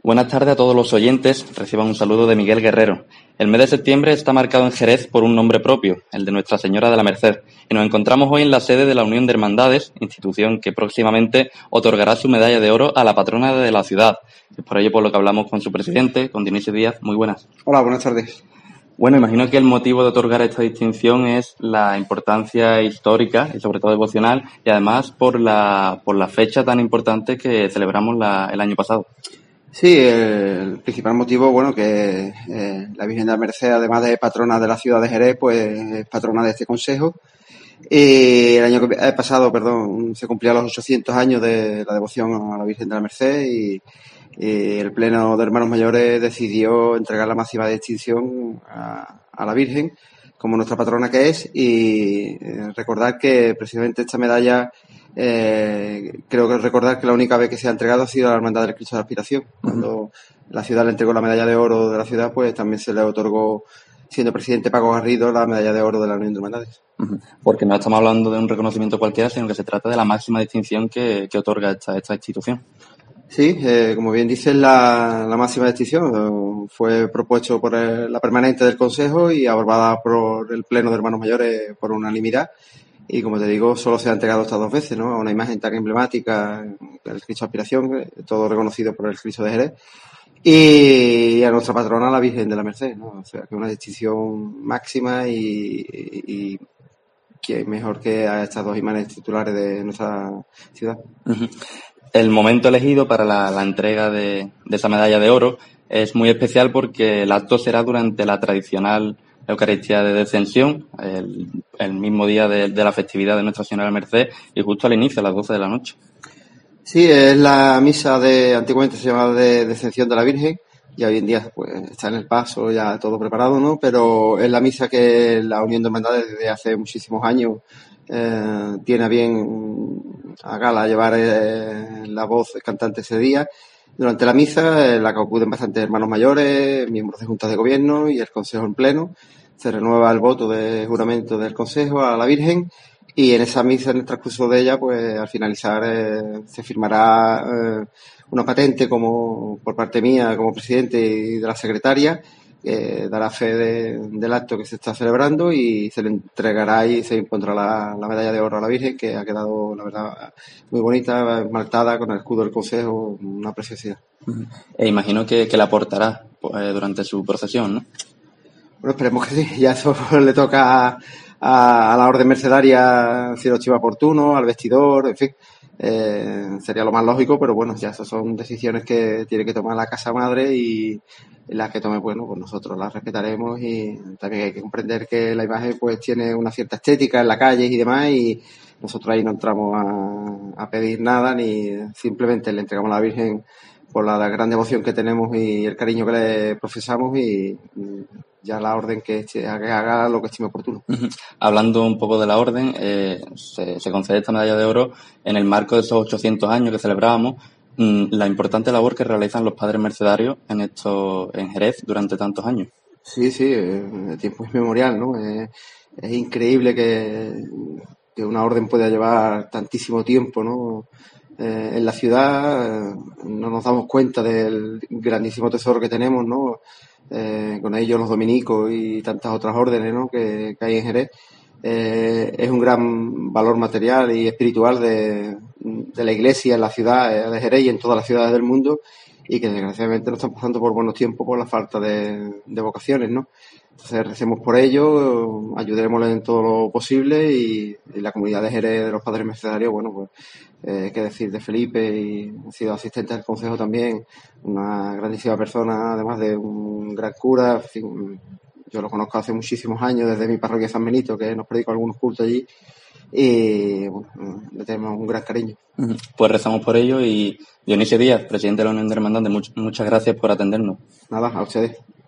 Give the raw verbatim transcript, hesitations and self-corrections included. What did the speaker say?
Buenas tardes a todos los oyentes. Reciban un saludo de Miguel Guerrero. El mes de septiembre está marcado en Jerez por un nombre propio, el de Nuestra Señora de la Merced, y nos encontramos hoy en la sede de la Unión de Hermandades, institución que próximamente otorgará su medalla de oro a la patrona de la ciudad. Es por ello por lo que hablamos con su presidente, con Dionisio Díaz. Muy buenas. Hola, buenas tardes. Bueno, imagino que el motivo de otorgar esta distinción es la importancia histórica y sobre todo devocional, y además por la por la fecha tan importante que celebramos la, el año pasado. Sí, el principal motivo, bueno, que eh, la Virgen de la Merced, además de patrona de la ciudad de Jerez, pues es patrona de este consejo. Y el año pasado, perdón, se cumplían los ochocientos años de la devoción a la Virgen de la Merced y, y el Pleno de Hermanos Mayores decidió entregar la máxima distinción a, a la Virgen como nuestra patrona que es, y eh, recordar que precisamente esta medalla, eh, creo que recordar que la única vez que se ha entregado ha sido a la Hermandad del Cristo de la Aspiración. Cuando la ciudad le entregó la medalla de oro de la ciudad, pues también se le otorgó, siendo presidente Paco Garrido, la medalla de oro de la Unión de Hermandades. Porque no estamos hablando de un reconocimiento cualquiera, sino que se trata de la máxima distinción que, que otorga esta, esta institución. Sí, eh, como bien dices, la, la máxima distinción eh, fue propuesto por el, la permanente del Consejo y aprobada por el Pleno de Hermanos Mayores por unanimidad. Y como te digo, solo se ha entregado estas dos veces, ¿no? Una imagen tan emblemática, el Cristo de Aspiración, todo reconocido por el Cristo de Jerez, y a nuestra patrona, la Virgen de la Merced, ¿no? O sea, que una distinción máxima y, y, y que mejor que a estas dos imágenes titulares de nuestra ciudad. Uh-huh. El momento elegido para la, la entrega de, de esa medalla de oro es muy especial porque el acto será durante la tradicional Eucaristía de Descensión, el, el mismo día de, de la festividad de Nuestra Señora de la Merced y justo al inicio, a las doce de la noche. Sí, es la misa de, antiguamente se llamaba de Descensión de la Virgen, y hoy en día pues está en el paso, ya todo preparado, ¿no? Pero es la misa que la Unión de Hermandades desde hace muchísimos años eh, tiene a bien a gala llevar eh, la voz cantante ese día. Durante la misa, eh, la que acuden bastantes hermanos mayores, miembros de juntas de gobierno y el Consejo en pleno. Se renueva el voto de juramento del Consejo a la Virgen, y en esa misa, en el transcurso de ella, pues al finalizar eh, se firmará eh, una patente como por parte mía como presidente y de la secretaria, que dará fe de, del acto que se está celebrando, y se le entregará y se impondrá la, la medalla de oro a la Virgen, que ha quedado, la verdad, muy bonita, esmaltada con el escudo del Consejo, una preciosidad. Uh-huh. E imagino que, que la portará pues, durante su procesión, ¿no? Bueno, esperemos que sí. Ya eso le toca a, a, a la orden mercedaria, si lo estima oportuno, al vestidor, en fin. Eh, sería lo más lógico, pero bueno, ya esas son decisiones que tiene que tomar la casa madre, y las que tome, bueno, pues nosotros las respetaremos, y también hay que comprender que la imagen pues tiene una cierta estética en la calle y demás, y nosotros ahí no entramos a, a pedir nada, ni simplemente le entregamos a la Virgen por la, la gran devoción que tenemos y el cariño que le profesamos, y, y ya la orden que, que haga lo que estime oportuno. Uh-huh. Hablando un poco de la orden, eh, se, se concede esta medalla de oro en el marco de esos ochocientos años que celebrábamos, mmm, la importante labor que realizan los padres mercedarios en esto, en Jerez durante tantos años. Sí, sí, el tiempo es memorial, ¿no? Es, es increíble que, que una orden pueda llevar tantísimo tiempo, ¿no? Eh, en la ciudad eh, no nos damos cuenta del grandísimo tesoro que tenemos, ¿no? Eh, con ellos los dominicos y tantas otras órdenes, ¿no? que, que hay en Jerez. Eh, es un gran valor material y espiritual de, de la Iglesia en la ciudad de Jerez y en todas las ciudades del mundo, y que desgraciadamente no están pasando por buenos tiempos por la falta de, de vocaciones, ¿no? Entonces recemos por ello, ayudémosles en todo lo posible, y, y la comunidad de Jerez de los padres mercedarios, bueno, pues eh, qué decir de Felipe, y ha sido asistente del consejo también, una grandísima persona, además de un gran cura. En fin, yo lo conozco hace muchísimos años desde mi parroquia San Benito, que nos predico algunos cultos allí, y bueno, le tenemos un gran cariño. Pues rezamos por ello, y Dionisio Díaz, presidente de la Unión de Hermandades, much- muchas gracias por atendernos. Nada, a ustedes.